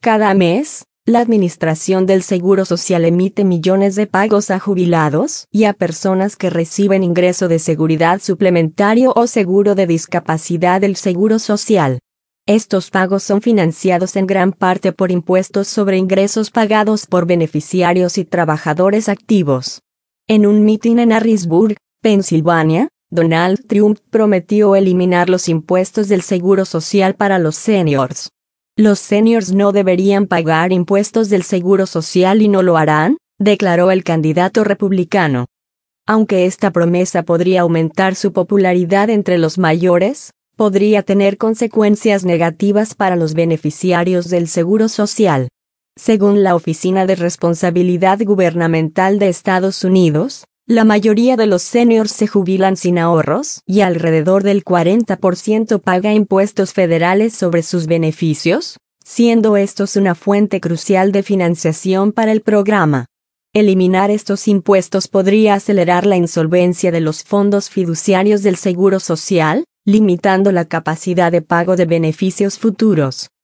Cada mes, la Administración del Seguro Social emite millones de pagos a jubilados y a personas que reciben ingreso de seguridad suplementario o seguro de discapacidad del Seguro Social. Estos pagos son financiados en gran parte por impuestos sobre ingresos pagados por beneficiarios y trabajadores activos. En un mitin en Harrisburg, Pensilvania, Donald Trump prometió eliminar los impuestos del Seguro Social para los seniors. Los seniors no deberían pagar impuestos del Seguro Social y no lo harán, declaró el candidato republicano. Aunque esta promesa podría aumentar su popularidad entre los mayores, podría tener consecuencias negativas para los beneficiarios del Seguro Social. Según la Oficina de Responsabilidad Gubernamental de Estados Unidos, la mayoría de los seniors se jubilan sin ahorros y alrededor del 40% paga impuestos federales sobre sus beneficios, siendo estos una fuente crucial de financiación para el programa. Eliminar estos impuestos podría acelerar la insolvencia de los fondos fiduciarios del Seguro Social, limitando la capacidad de pago de beneficios futuros.